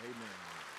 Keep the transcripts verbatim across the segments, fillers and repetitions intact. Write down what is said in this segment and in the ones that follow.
Amen.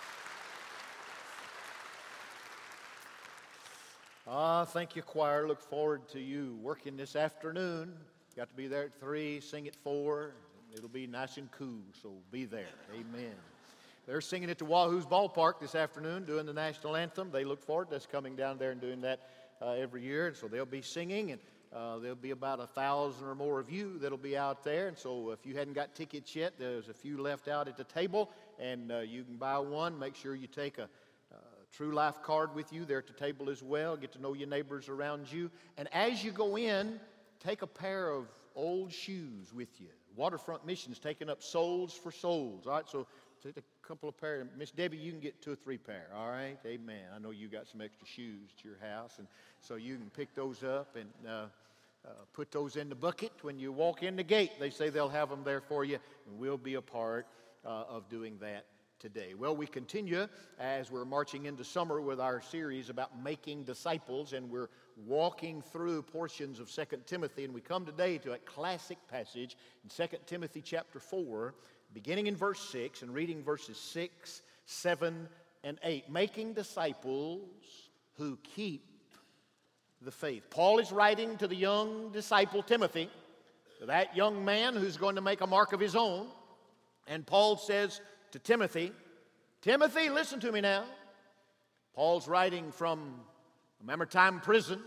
Ah, thank you, choir. Look forward to you working this afternoon. Got to be there at three, sing at four. It'll be nice and cool, so be there. Amen. They're singing at the Wahoo's Ballpark this afternoon, doing the national anthem. They look forward to us coming down there and doing that uh, every year. And so they'll be singing, and uh, there'll be about a thousand or more of you that'll be out there. And so if you hadn't got tickets yet, there's a few left out at the table, and uh, you can buy one. Make sure you take a True Life card with you there at the table as well. Get to know your neighbors around you. And as you go in, take a pair of old shoes with you. Waterfront Mission's taking up Souls for Souls. All right, so take a couple of pair. Miss Debbie, you can get two or three pair. All right, amen. I know you got some extra shoes at your house, and so you can pick those up and uh, uh, put those in the bucket when you walk in the gate. They say they'll have them there for you, and we'll be a part uh, of doing that today. Well, we continue as we're marching into summer with our series about making disciples, and we're walking through portions of Second Timothy, and we come today to a classic passage in Second Timothy chapter four, beginning in verse six and reading verses six, seven, and eight. Making disciples who keep the faith. Paul is writing to the young disciple Timothy, that young man who's going to make a mark of his own, and Paul says to Timothy, Timothy, listen to me now. Paul's writing from a Mamertine prison.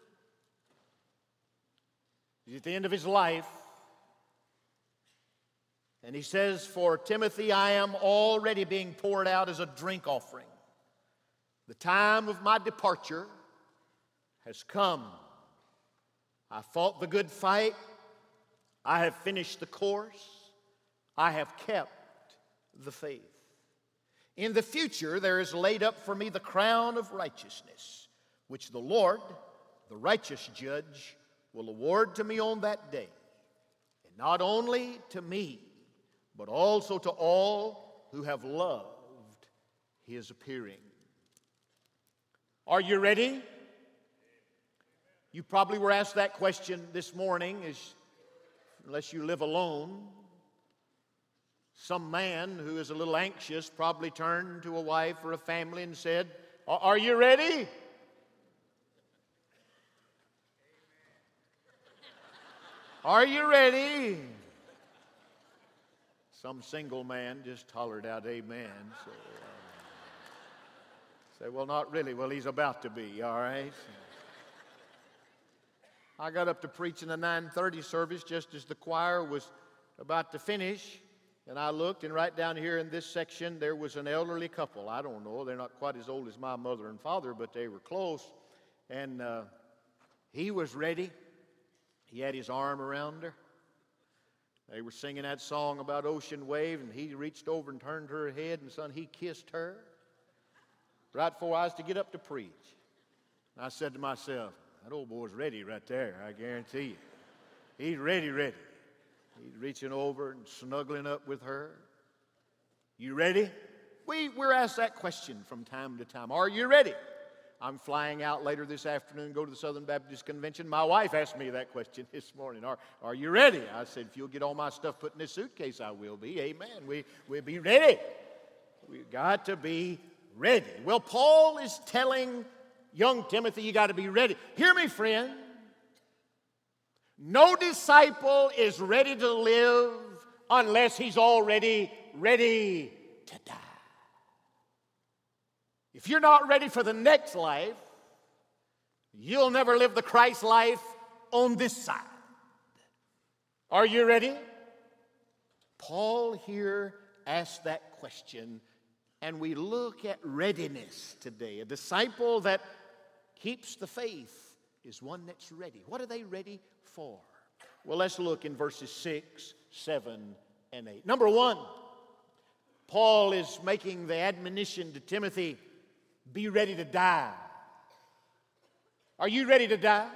He's at the end of his life. And he says, for Timothy, I am already being poured out as a drink offering. The time of my departure has come. I fought the good fight. I have finished the course. I have kept the faith. In the future there is laid up for me the crown of righteousness, which the Lord, the righteous judge, will award to me on that day, and not only to me, but also to all who have loved his appearing. Are you ready? You probably were asked that question this morning, as, unless you live alone. Some man who is a little anxious probably turned to a wife or a family and said, are you ready? Are you ready? Some single man just hollered out amen. So, uh, say, well, not really. Well, he's about to be, all right? I got up to preach in the nine thirty service just as the choir was about to finish. And I looked, and right down here in this section, there was an elderly couple. I don't know, they're not quite as old as my mother and father, but they were close. And uh, he was ready. He had his arm around her. They were singing that song about Ocean Wave, and he reached over and turned her head, and son, he kissed her right before I was to get up to preach. And I said to myself, that old boy's ready right there, I guarantee you. He's ready, ready. He's reaching over and snuggling up with her. You ready? We, we're asked that question from time to time. Are you ready? I'm flying out later this afternoon, go to the Southern Baptist Convention. My wife asked me that question this morning. Are, are you ready? I said, if you'll get all my stuff put in this suitcase, I will be. Amen. We, we'll be ready. We've got to be ready. Well, Paul is telling young Timothy, you got to be ready. Hear me, friend. No disciple is ready to live unless he's already ready to die. If you're not ready for the next life, you'll never live the Christ life on this side. Are you ready? Paul here asked that question, and we look at readiness today. A disciple that keeps the faith is one that's ready. What are they ready for? Well, let's look in verses six, seven, and eight. Number one, Paul is making the admonition to Timothy, be ready to die. Are you ready to die?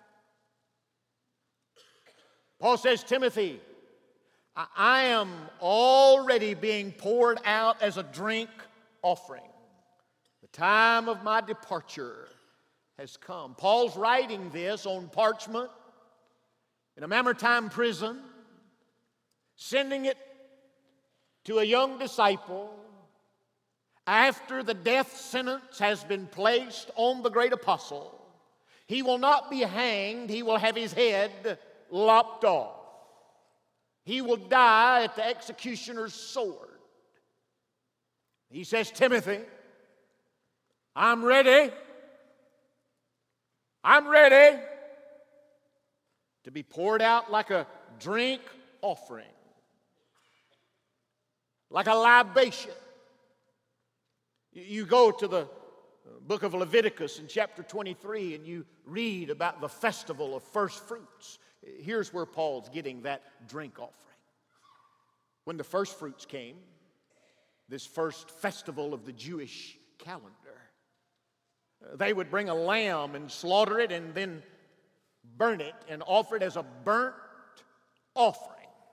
Paul says, Timothy, I, I am already being poured out as a drink offering. The time of my departure has come. Paul's writing this on parchment in a Mamertine prison, sending it to a young disciple after the death sentence has been placed on the great apostle, he will not be hanged, he will have his head lopped off. He will die at the executioner's sword. He says, Timothy, I'm ready. I'm ready to be poured out like a drink offering, like a libation. You go to the book of Leviticus in chapter twenty-three and you read about the festival of first fruits. Here's where Paul's getting that drink offering. When the first fruits came, this first festival of the Jewish calendar, they would bring a lamb and slaughter it and then burn it and offer it as a burnt offering.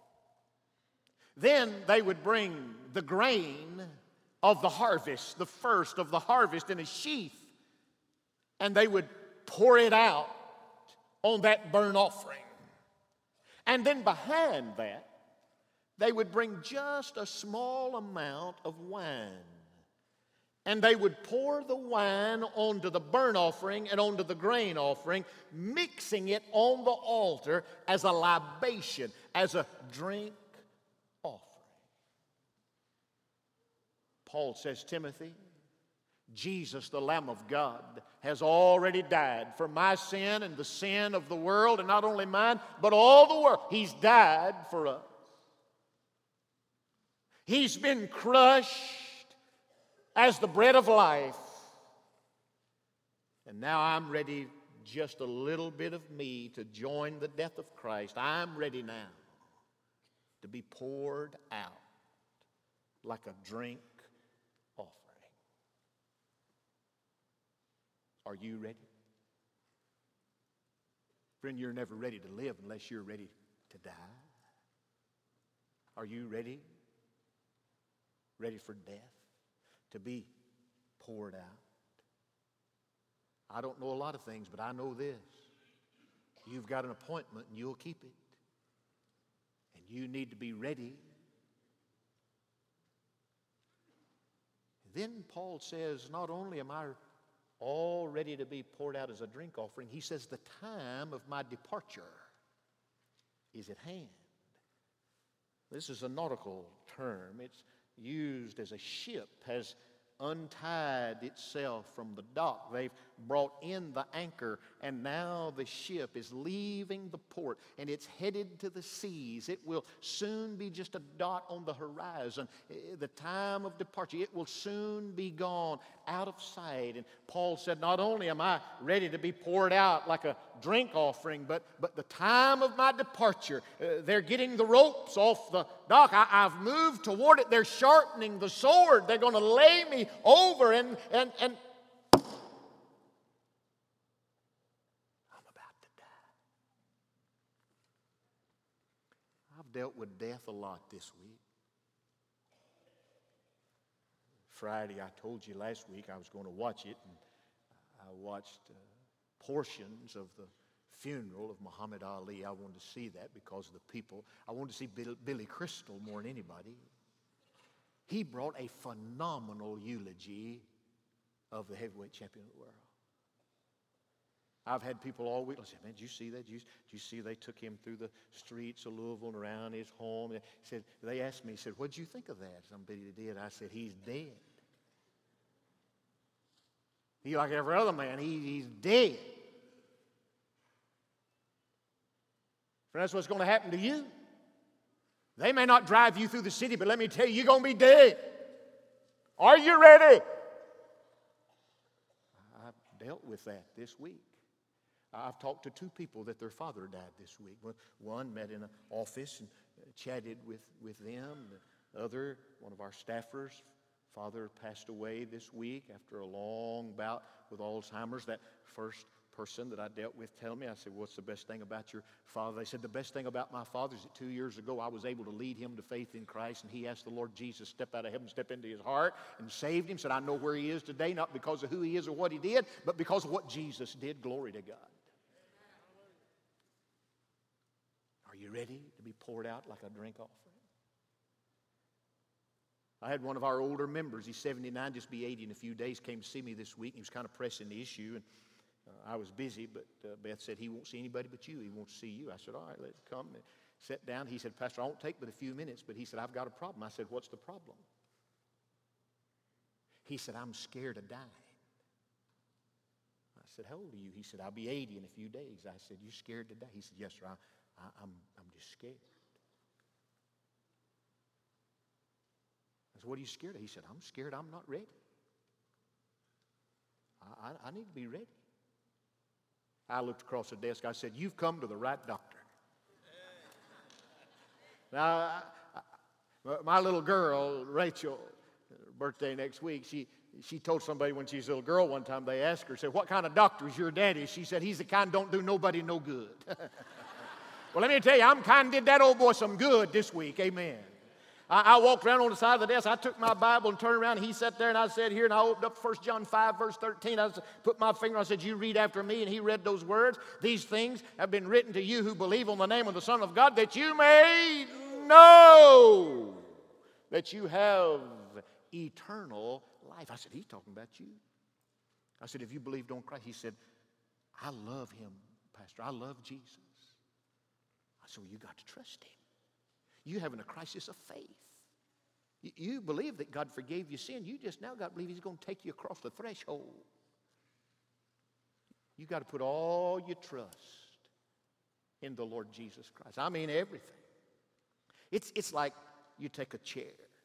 Then they would bring the grain of the harvest, the first of the harvest, in a sheaf, and they would pour it out on that burnt offering. And then behind that, they would bring just a small amount of wine. And they would pour the wine onto the burnt offering and onto the grain offering, mixing it on the altar as a libation, as a drink offering. Paul says, Timothy, Jesus, the Lamb of God, has already died for my sin and the sin of the world, and not only mine, but all the world. He's died for us. He's been crushed as the bread of life. And now I'm ready, just a little bit of me, to join the death of Christ. I'm ready now to be poured out like a drink offering. Are you ready? Friend, you're never ready to live unless you're ready to die. Are you ready? Ready for death? To be poured out? I don't know a lot of things, but I know this. You've got an appointment and you'll keep it. And you need to be ready. Then Paul says, not only am I all ready to be poured out as a drink offering, he says the time of my departure is at hand. This is a nautical term. It's used as a ship has untied itself from the dock. They've brought in the anchor, and now the ship is leaving the port, and it's headed to the seas. It will soon be just a dot on the horizon. The time of departure, it will soon be gone, out of sight. And Paul said, not only am I ready to be poured out like a drink offering, but, but the time of my departure, uh, they're getting the ropes off the dock. I, I've moved toward it. They're sharpening the sword. They're going to lay me over, and, and, and I'm about to die. I've dealt with death a lot this week. Friday, I told you last week I was going to watch it, and I watched uh, portions of the funeral of Muhammad Ali. I wanted to see that because of the people. I wanted to see Bill, Billy Crystal more than anybody. He brought a phenomenal eulogy of the heavyweight champion of the world. I've had people all week say, man, did you see that? Did you, did you see they took him through the streets of Louisville and around his home? And said, they asked me, he said, what'd you think of that? Somebody did. I said, he's dead. He, like every other man, he, he's dead. Friend, that's what's going to happen to you. They may not drive you through the city, but let me tell you, you're going to be dead. Are you ready? I've dealt with that this week. I've talked to two people that their father died this week. One met in an office and chatted with, with them. The other, one of our staffers, father passed away this week after a long bout with Alzheimer's. That first person that I dealt with told me, I said, what's the best thing about your father? They said, the best thing about my father is that two years ago I was able to lead him to faith in Christ, and he asked the Lord Jesus to step out of heaven, step into his heart, and saved him. Said, I know where he is today, not because of who he is or what he did, but because of what Jesus did. Glory to God. Are you ready to be poured out like a drink offering? I had one of our older members, he's seventy-nine, just be eighty in a few days, came to see me this week. He was kind of pressing the issue, and uh, I was busy, but uh, Beth said, he won't see anybody but you. He wants to see you. I said, all right, let him come. And sat down. He said, Pastor, I won't take but a few minutes, but he said, I've got a problem. I said, what's the problem? He said, I'm scared of dying. I said, how old are you? He said, I'll be eighty in a few days. I said, you scared to die? He said, yes, sir, I, I, I'm, I'm just scared. I said, what are you scared of? He said, I'm scared I'm not ready. I, I, I need to be ready. I looked across the desk. I said, you've come to the right doctor. Now, I, I, my little girl, Rachel, her birthday next week, she, she told somebody when she was a little girl one time, they asked her, said, what kind of doctor is your daddy? She said, he's the kind don't do nobody no good. Well, let me tell you, I'm kind of did that old boy some good this week. Amen. I, I walked around on the side of the desk. I took my Bible and turned around. And he sat there, and I said here, and I opened up First John five, verse thirteen. I put my finger, I said, you read after me, and he read those words. These things have been written to you who believe on the name of the Son of God, that you may know that you have eternal life. I said, he's talking about you. I said, have you believed on Christ? He said, I love him, Pastor. I love Jesus. I said, well, you got to trust him. You having a crisis of faith. You, you believe that God forgave you sin. You just now got to believe he's going to take you across the threshold. You got to put all your trust in the Lord Jesus Christ. I mean everything. It's, it's like you take a chair.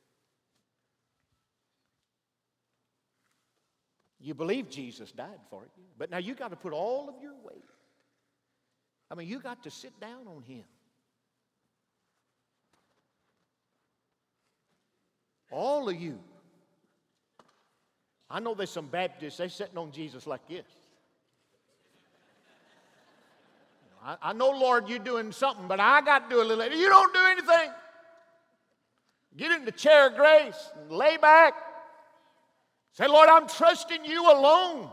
You believe Jesus died for you, but now you got to put all of your weight. I mean, you got to sit down on him. All of you. I know there's some Baptists, they're sitting on Jesus like this. I, I know, Lord, you're doing something, but I got to do a little. You don't do anything. Get in the chair of grace and lay back. Say, Lord, I'm trusting you alone.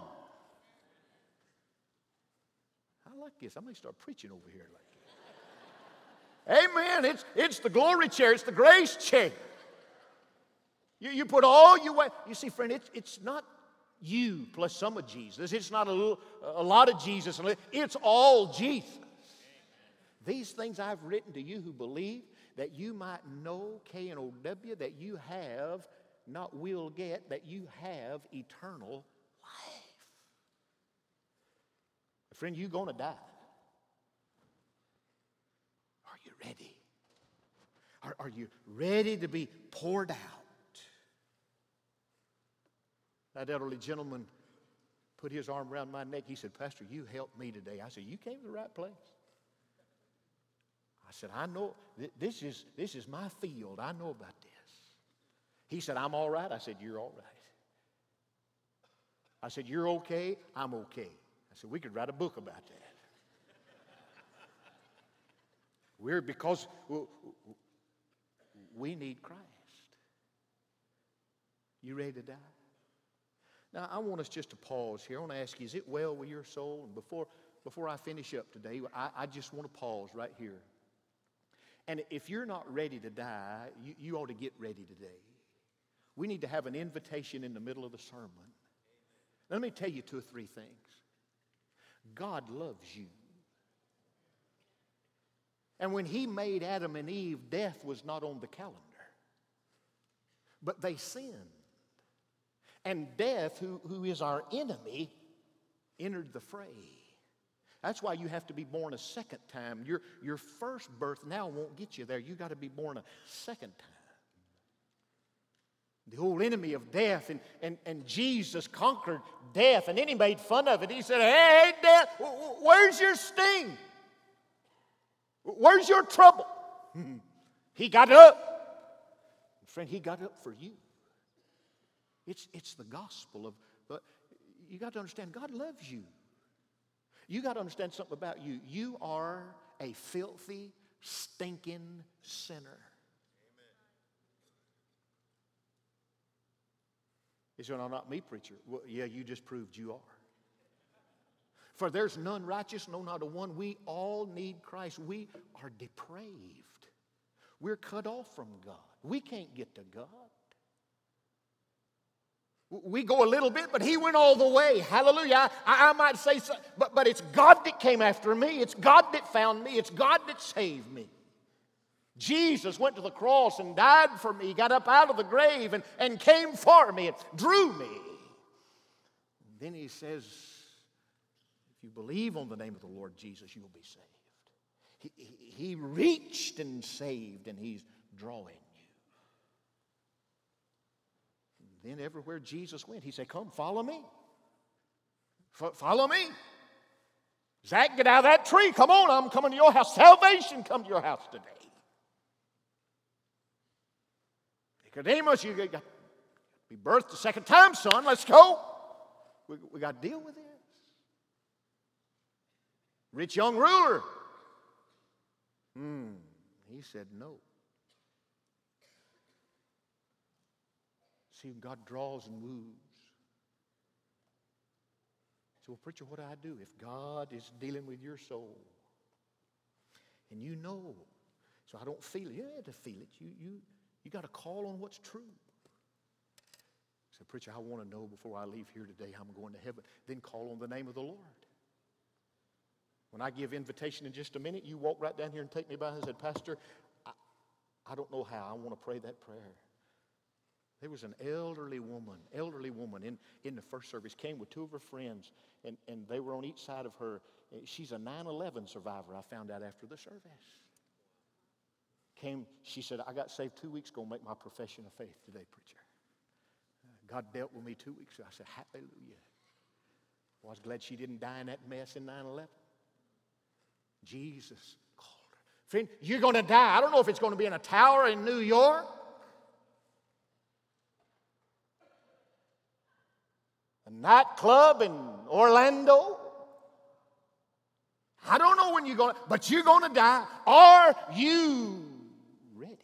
I like this. I'm going to start preaching over here like this. Amen. It's, it's the glory chair. It's the grace chair. You, you put all your weight. You see, friend, it's, it's not you plus some of Jesus. It's not a, little, a lot of Jesus. It's all Jesus. These things I've written to you who believe, that you might know, K N O W, that you have, not will get, that you have eternal life. Friend, you're going to die. Are you ready? Are, are you ready to be poured out? That elderly gentleman put his arm around my neck. He said, Pastor, you helped me today. I said, you came to the right place. I said, I know, th- this is, this is my field. I know about this. He said, I'm all right. I said, you're all right. I said, you're okay. I'm okay. I said, we could write a book about that. We're because we need Christ. You ready to die? Now, I want us just to pause here. I want to ask you, is it well with your soul? And before, before I finish up today, I, I just want to pause right here. And if you're not ready to die, you, you ought to get ready today. We need to have an invitation in the middle of the sermon. Let me tell you two or three things. God loves you. And when he made Adam and Eve, death was not on the calendar. But they sinned. And death, who, who is our enemy, entered the fray. That's why you have to be born a second time. Your, your first birth now won't get you there. You got to be born a second time. The old enemy of death, and, and, and Jesus conquered death, and then he made fun of it. He said, hey, hey, death, where's your sting? Where's your trouble? He got up. Friend, he got up for you. It's, it's the gospel of, but you got to understand, God loves you. You got to understand something about you. You are a filthy, stinking sinner. He said, no, not me, preacher. Well, yeah, you just proved you are. For there's none righteous, no, not a one. We all need Christ. We are depraved. We're cut off from God. We can't get to God. We go a little bit, but he went all the way. Hallelujah. I, I might say so, but, but it's God that came after me. It's God that found me. It's God that saved me. Jesus went to the cross and died for me, got up out of the grave and, and came for me and drew me. And then he says, if you believe on the name of the Lord Jesus, you will be saved. He, he, he reached and saved, and he's drawing you. And then everywhere Jesus went, he said, come, follow me. F- follow me. Zach, get out of that tree. Come on, I'm coming to your house. Salvation come to your house today. Nicodemus, you got to be birthed the second time, son. Let's go. We, we got to deal with this. Rich young ruler. Hmm. He said no. See, God draws and woos. So, well, preacher, what do I do if God is dealing with your soul? And you know, so I don't feel it. You don't have to feel it. You, you, you got to call on what's true. So, preacher, I want to know before I leave here today I'm going to heaven. Then call on the name of the Lord. When I give invitation in just a minute, you walk right down here and take me by and said, Pastor, I, I don't know how. I want to pray that prayer. There was an elderly woman, elderly woman in, in the first service, came with two of her friends, and, and they were on each side of her. She's a nine eleven survivor, I found out after the service. Came, she said, I got saved two weeks ago, make my profession of faith today, preacher. God dealt with me two weeks ago. I said, hallelujah. Well, I was glad she didn't die in that mess in nine eleven. Jesus called her. Friend, you're going to die. I don't know if it's going to be in a tower in New York, a nightclub in Orlando. I don't know when you're going to, but you're going to die. Are you ready?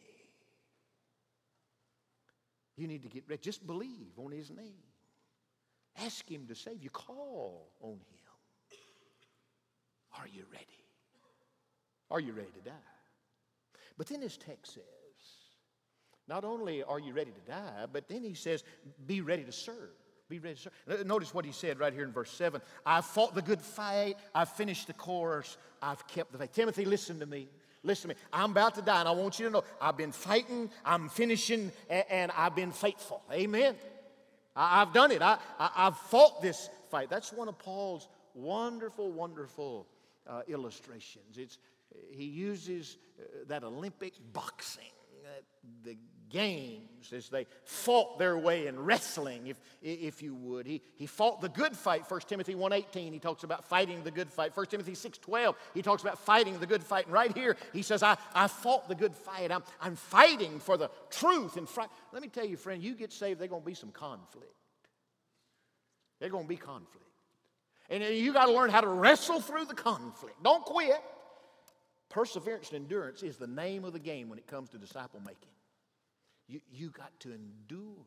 You need to get ready. Just believe on his name. Ask him to save you. Call on him. Are you ready? Are you ready to die? But then his text says, not only are you ready to die, but then he says, be ready to serve. Be ready to serve. Notice what he said right here in verse seven. I've fought the good fight. I've finished the course. I've kept the faith. Timothy, listen to me. Listen to me. I'm about to die, and I want you to know I've been fighting, I'm finishing, and, and I've been faithful. Amen. I, I've done it. I, I, I've fought this fight. That's one of Paul's wonderful, wonderful uh, illustrations. It's He uses uh, that Olympic boxing, uh, the games, as they fought their way in wrestling, if if you would. He, he fought the good fight. First Timothy one eighteen, he talks about fighting the good fight. First Timothy six twelve, he talks about fighting the good fight. And right here, he says, I, I fought the good fight. I'm, I'm fighting for the truth. And fr- Let me tell you, friend, you get saved, there's going to be some conflict. There's going to be conflict. And you got to learn how to wrestle through the conflict. Don't quit. Perseverance and endurance is the name of the game when it comes to disciple making. You, you got to endure.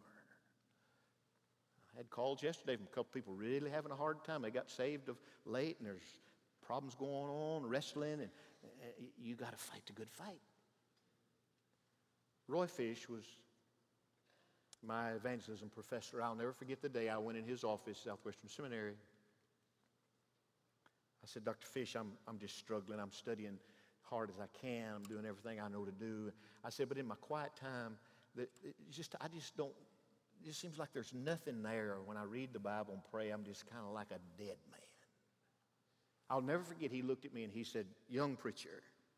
I had calls yesterday from a couple people really having a hard time. They got saved of late, and there's problems going on, wrestling, and uh, you got to fight the good fight. Roy Fish was my evangelism professor. I'll never forget the day I went in his office, Southwestern Seminary. I said, Doctor Fish, I'm, I'm just struggling. I'm studying hard as I can. I'm doing everything I know to do. I said, but in my quiet time, that just I just don't, it just seems like there's nothing there. When I read the Bible and pray, I'm just kind of like a dead man. I'll never forget, he looked at me and he said, young preacher,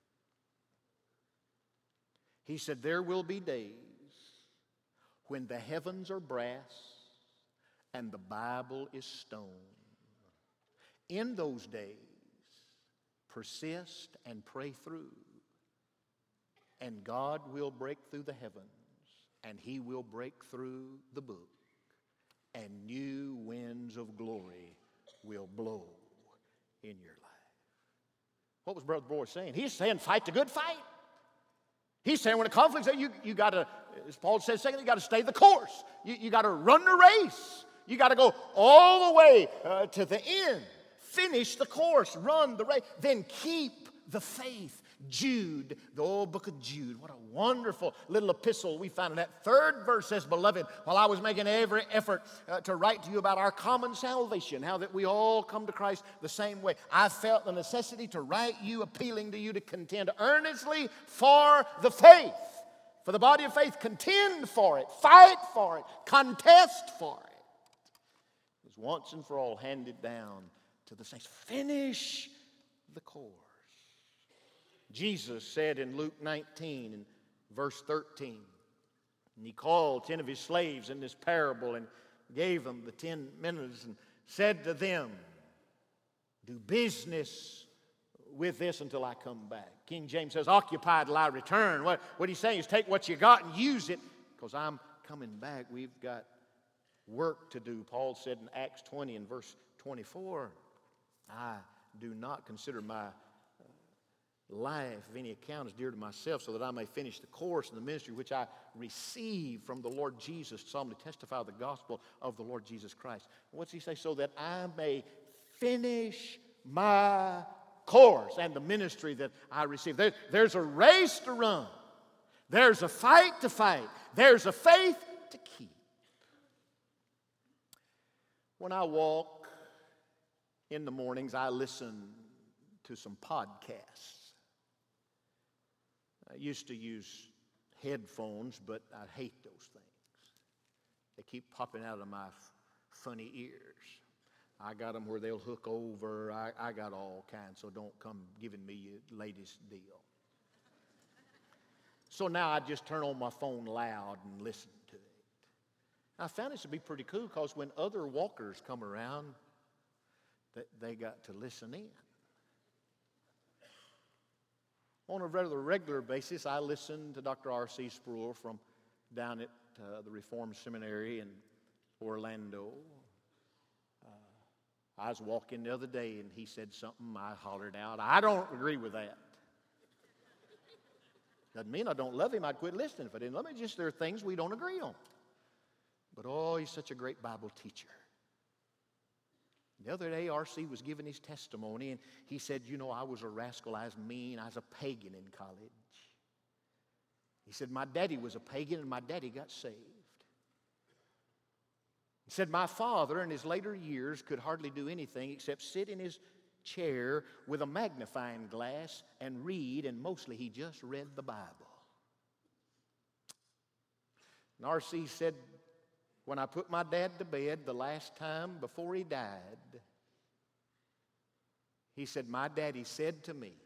he said, there will be days when the heavens are brass and the Bible is stone. In those days, persist and pray through, and God will break through the heavens, and he will break through the book, and new winds of glory will blow in your life. What was Brother Boy saying? He's saying fight the good fight. He's saying when a conflict's there, you, you got to, as Paul says, second, you got to stay the course. You, you got to run the race. You got to go all the way uh, to the end. Finish the course, run the race, then keep the faith. Jude, the old book of Jude, what a wonderful little epistle we found in that third verse says, Beloved, while I was making every effort uh, to write to you about our common salvation, how that we all come to Christ the same way, I felt the necessity to write you, appealing to you to contend earnestly for the faith. For the body of faith, contend for it, fight for it, contest for it. It was once and for all handed down to the saints. Finish the course. Jesus said in Luke nineteen and verse thirteen, and he called ten of his slaves in this parable and gave them the ten minutes and said to them, do business with this until I come back. King James says, occupy till I return. What, what he's saying is take what you got and use it, because I'm coming back. We've got work to do. Paul said in Acts twenty and verse twenty-four, I do not consider my life of any account is dear to myself, so that I may finish the course in the ministry which I received from the Lord Jesus, to solemnly testify the gospel of the Lord Jesus Christ. What's he say? So that I may finish my course and the ministry that I received. There, there's a race to run. There's a fight to fight. There's a faith to keep. When I walk in the mornings, I listen to some podcasts. I used to use headphones, but I hate those things. They keep popping out of my f- funny ears. I got them where they'll hook over. I, I got all kinds, so don't come giving me your latest deal. So now I just turn on my phone loud and listen to it. I found it to be pretty cool, because when other walkers come around, they, they got to listen in. On a rather regular basis, I listen to Doctor R C Sproul from down at uh, the Reformed Seminary in Orlando. Uh, I was walking the other day, and he said something. I hollered out, I don't agree with that. Doesn't mean I don't love him. I'd quit listening if I didn't love him. Just there are things we don't agree on. But oh, he's such a great Bible teacher. The other day, R C was giving his testimony, and he said, you know, I was a rascal, I was mean, I was a pagan in college. He said, my daddy was a pagan, and my daddy got saved. He said, my father in his later years could hardly do anything except sit in his chair with a magnifying glass and read, and mostly he just read the Bible. And R C said, when I put my dad to bed the last time before he died, he said, my daddy said to me,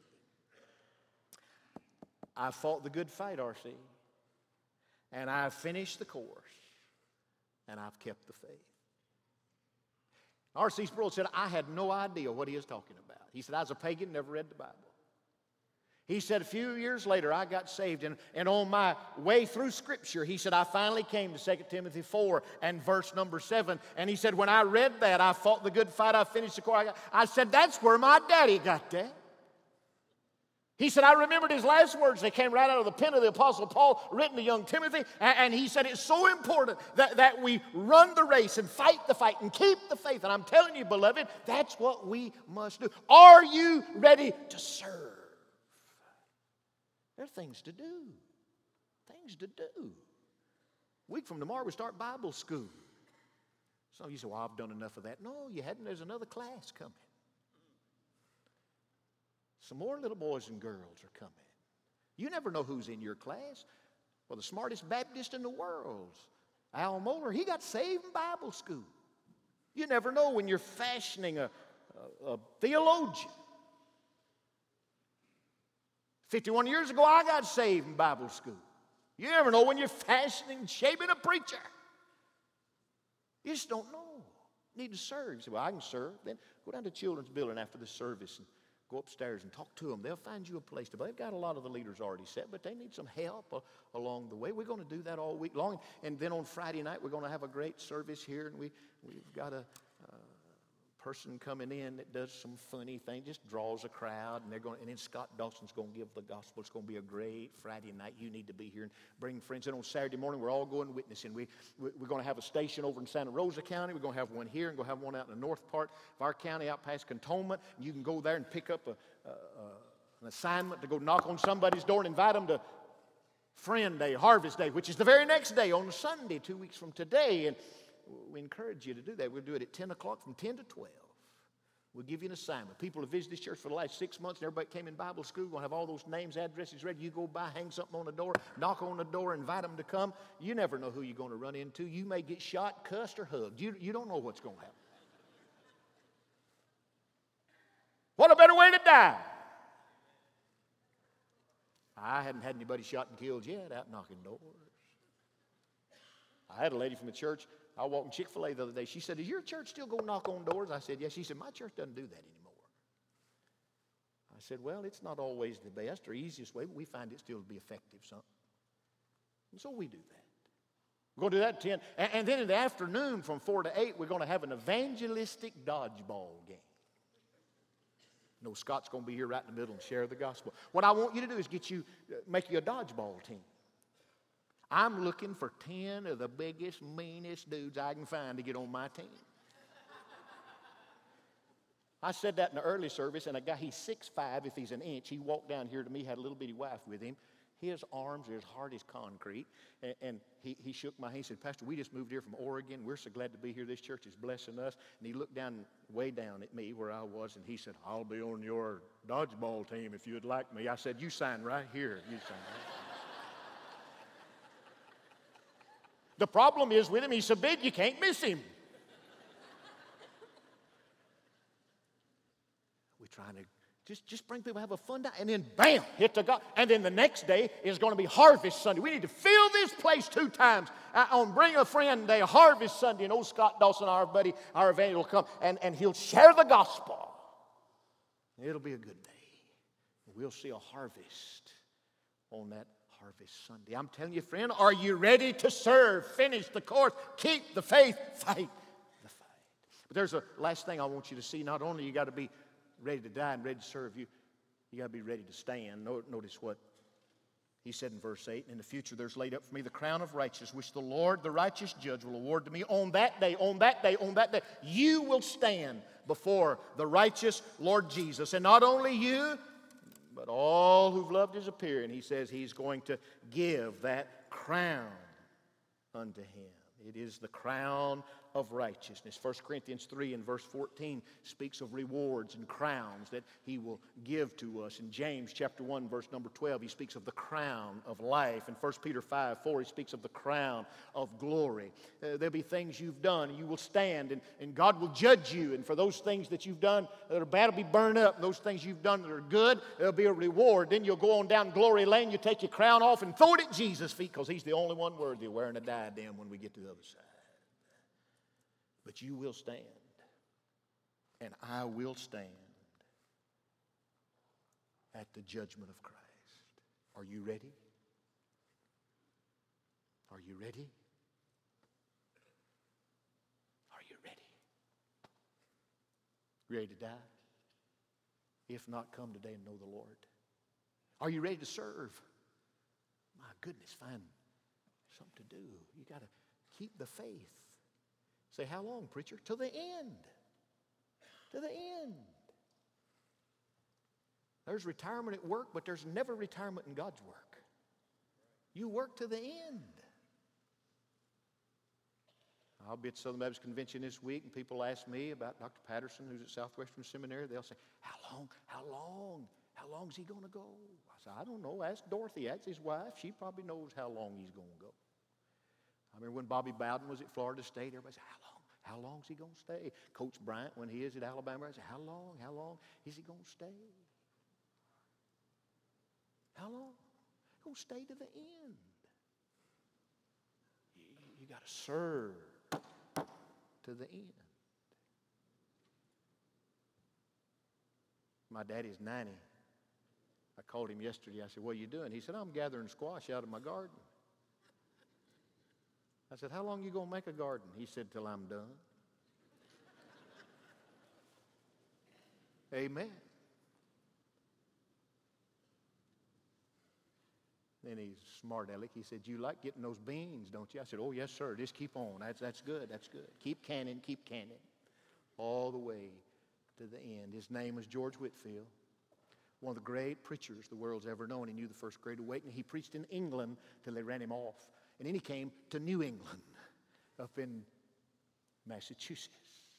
I fought the good fight, R C, and I've finished the course, and I've kept the faith. R C Sproul said, I had no idea what he was talking about. He said, I was a pagan, never read the Bible. He said, a few years later, I got saved, and, and on my way through Scripture, he said, I finally came to Second Timothy four and verse number seven, and he said, when I read that, I fought the good fight, I finished the course. I, got, I said, that's where my daddy got that. He said, I remembered his last words. They came right out of the pen of the Apostle Paul, written to young Timothy, and, and he said, it's so important that, that we run the race and fight the fight and keep the faith, and I'm telling you, beloved, that's what we must do. Are you ready to serve? There are things to do. Things to do. A week from tomorrow, we start Bible school. Some of you say, well, I've done enough of that. No, you hadn't. There's another class coming. Some more little boys and girls are coming. You never know who's in your class. Well, the smartest Baptist in the world, Al Mohler, he got saved in Bible school. You never know when you're fashioning a, a, a theologian. fifty-one years ago, I got saved in Bible school. You never know when you're fashioning, shaping a preacher. You just don't know. You need to serve. You say, well, I can serve. Then go down to the children's building after the service and go upstairs and talk to them. They'll find you a place to. They've got a lot of the leaders already set, but they need some help uh, along the way. We're going to do that all week long. And then on Friday night, we're going to have a great service here, and we, we've got a uh, person coming in that does some funny thing, just draws a crowd, and they're going. And then Scott Dawson's going to give the gospel. It's going to be a great Friday night. You need to be here and bring friends in on Saturday morning. We're all going witnessing. We, we we're going to have a station over in Santa Rosa County. We're going to have one here, and we're going to have one out in the north part of our county, out past Cantonment. And you can go there and pick up a, a, a An assignment to go knock on somebody's door and invite them to Friend Day, Harvest Day, which is the very next day on Sunday, two weeks from today. And we encourage you to do that. We'll do it at ten o'clock from ten to twelve. We'll give you an assignment. People have visited this church for the last six months, and everybody came in Bible school. We're going to have all those names, addresses ready. You go by, hang something on the door, knock on the door, invite them to come. You never know who you're going to run into. You may get shot, cussed, or hugged. You, you don't know what's going to happen. What a better way to die? I hadn't had anybody shot and killed yet out knocking doors. I had a lady from the church. I walked in Chick-fil-A the other day. She said, does your church still go knock on doors? I said, yes. She said, my church doesn't do that anymore. I said, well, it's not always the best or easiest way, but we find it still to be effective something. And so we do that. We're going to do that at ten. And, and then in the afternoon from four to eight, we're going to have an evangelistic dodgeball game. No, Scott's going to be here right in the middle and share the gospel. What I want you to do is get you, make you a dodgeball team. I'm looking for ten of the biggest, meanest dudes I can find to get on my team. I said that in the early service, and a guy, he's six five if he's an inch. He walked down here to me, had a little bitty wife with him. His arms are as hard as concrete. And, and he, he shook my hand. He said, Pastor, we just moved here from Oregon. We're so glad to be here. This church is blessing us. And he looked down, way down at me where I was, and he said, I'll be on your dodgeball team if you'd like me. I said, you sign right here. You sign right here. The problem is with him, he's so big you can't miss him. We're trying to Just, just bring people, have a fun day, and then bam, hit the God. And then the next day is going to be Harvest Sunday. We need to fill this place two times uh, on Bring a Friend Day, Harvest Sunday. And old Scott Dawson, our buddy, our evangelist, will come, and, and he'll share the gospel. It'll be a good day. We'll see a harvest on that Harvest Sunday. I'm telling you, friend, are you ready to serve? Finish the course. Keep the faith. Fight the fight. But there's a last thing I want you to see. Not only you got to be ready to die and ready to serve you, you got to be ready to stand. Notice what he said in verse eight. In the future there's laid up for me the crown of righteousness, which the Lord, the righteous judge, will award to me on that day, on that day, on that day. You will stand before the righteous Lord Jesus. And not only you, but all who've loved his appearing. He says he's going to give that crown unto him. It is the crown of righteousness. First Corinthians three and verse fourteen speaks of rewards and crowns that he will give to us. In James chapter one verse number twelve, he speaks of the crown of life. In First Peter five four, he speaks of the crown of glory. Uh, there'll be things you've done, and you will stand, and, and God will judge you. And for those things that you've done that are bad will be burned up. And those things you've done that are good, there'll be a reward. Then you'll go on down glory lane, you take your crown off and throw it at Jesus' feet, because he's the only one worthy of wearing a diadem when we get to the other side. But you will stand, and I will stand at the judgment of Christ. Are you ready? Are you ready? Are you ready? Ready to die? If not, come today and know the Lord. Are you ready to serve? My goodness, find something to do. You got to keep the faith. Say, how long, preacher? To the end. To the end. There's retirement at work, but there's never retirement in God's work. You work to the end. I'll be at the Southern Baptist Convention this week, and people ask me about Doctor Patterson, who's at Southwestern Seminary. They'll say, how long, how long, how long is he going to go? I say, I don't know. Ask Dorothy. Ask his wife. She probably knows how long he's going to go. I remember when Bobby Bowden was at Florida State, everybody said, how long? How long is he going to stay? Coach Bryant, when he is at Alabama, I said, how long, how long is he going to stay? How long? He's going to stay to the end. You, you got to serve to the end. My daddy's ninety. I called him yesterday. I said, what are you doing? He said, I'm gathering squash out of my garden. I said, how long are you going to make a garden? He said, till I'm done. Amen. Then he's smart aleck. He said, you like getting those beans, don't you? I said, oh, yes, sir. Just keep on. That's, that's good. That's good. Keep canning, keep canning. All the way to the end. His name was George Whitfield. One of the great preachers the world's ever known. He knew the First Great Awakening. He preached in England till they ran him off. And then he came to New England up in Massachusetts.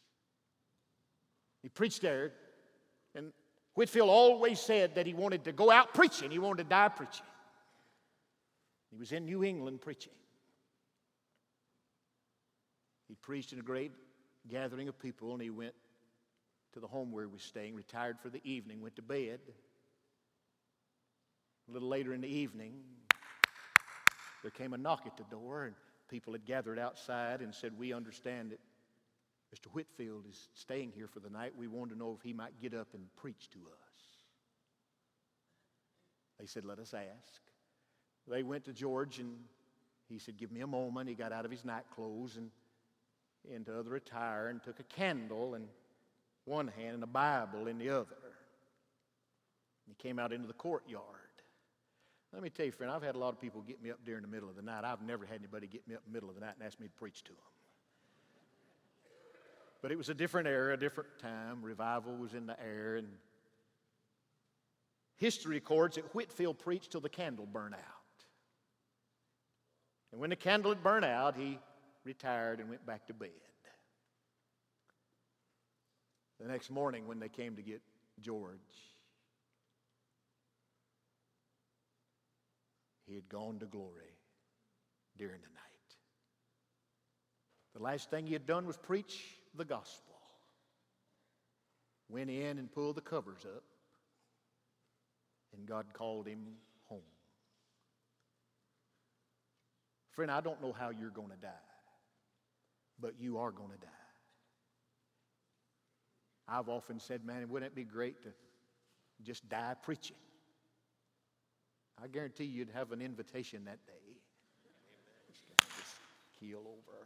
He preached there, and Whitefield always said that he wanted to go out preaching. He wanted to die preaching. He was in New England preaching. He preached in a great gathering of people, and he went to the home where he was staying, retired for the evening, went to bed. A little later in the evening, there came a knock at the door, and people had gathered outside and said, "We understand that Mister Whitefield is staying here for the night. We wanted to know if he might get up and preach to us." They said, "Let us ask." They went to George, and he said, "Give me a moment." He got out of his night clothes and into other attire and took a candle in one hand and a Bible in the other. He came out into the courtyard. Let me tell you, friend, I've had a lot of people get me up during the middle of the night. I've never had anybody get me up in the middle of the night and ask me to preach to them. But it was a different era, a different time. Revival was in the air. And history records that Whitefield preached till the candle burned out. And when the candle had burned out, he retired and went back to bed. The next morning when they came to get George, he had gone to glory during the night. The last thing he had done was preach the gospel. Went in and pulled the covers up, and God called him home. Friend, I don't know how you're going to die, but you are going to die. I've often said, man, wouldn't it be great to just die preaching? I guarantee you'd have an invitation that day. Just, just keel over.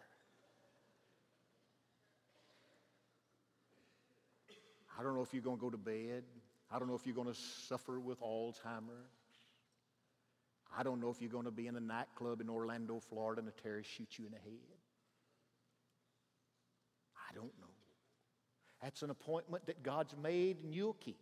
I don't know if you're going to go to bed. I don't know if you're going to suffer with Alzheimer's. I don't know if you're going to be in a nightclub in Orlando, Florida, and a terrorist shoots you in the head. I don't know. That's an appointment that God's made and you'll keep.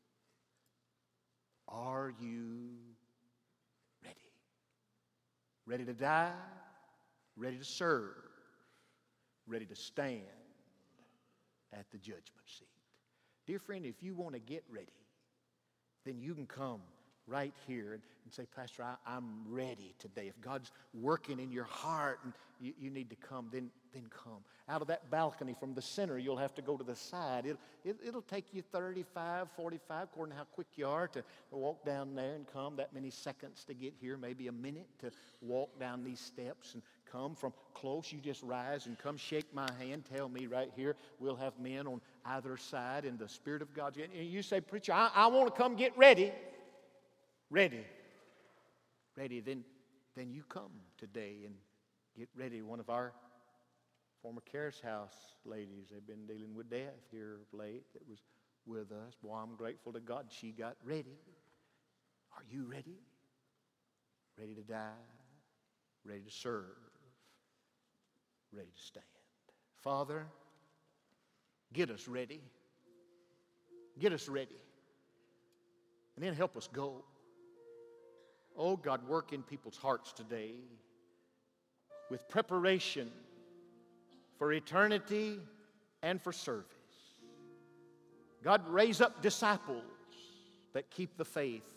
Are you ready? Ready to die? Ready to serve? Ready to stand at the judgment seat? Dear friend, if you want to get ready, then you can come right here and, and say, "Pastor, I, I'm ready today." If God's working in your heart and you, you need to come, then, then come. Out of that balcony from the center, you'll have to go to the side. It, it, it'll take you thirty-five, forty-five, according to how quick you are, to walk down there and come. That many seconds to get here, maybe a minute to walk down these steps and come from close. You just rise and come shake my hand. Tell me right here. We'll have men on either side in the Spirit of God. And you say, "Preacher, I, I want to come get ready." Ready. Ready. Then, then you come today and get ready. One of our former Caris House ladies, they've been dealing with death here of late, that was with us. Boy, I'm grateful to God she got ready. Are you ready? Ready to die? Ready to serve? Ready to stand? Father, get us ready. Get us ready. And then help us go. Oh, God, work in people's hearts today with preparation for eternity and for service. God, raise up disciples that keep the faith.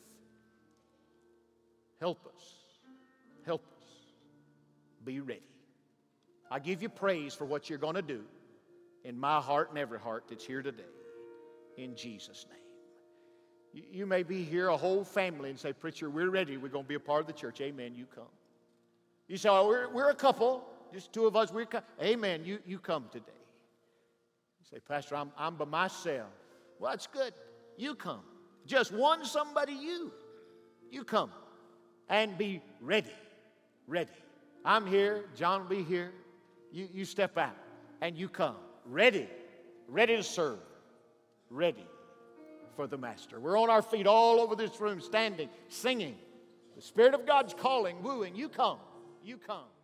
Help us. Help us. Be ready. I give you praise for what you're going to do in my heart and every heart that's here today. In Jesus' name. You may be here, a whole family, and say, "Preacher, we're ready. We're going to be a part of the church." Amen. You come. You say, "Oh, we're, we're a couple. Just two of us. We're co-. Amen. You, you come today. You say, "Pastor, I'm, I'm by myself." Well, that's good. You come. Just one somebody, you. You come. And be ready. Ready. I'm here. John will be here. You, you step out. And you come. Ready. Ready to serve. Ready for the Master. We're on our feet all over this room, standing, singing. The Spirit of God's calling, wooing. You come. You come.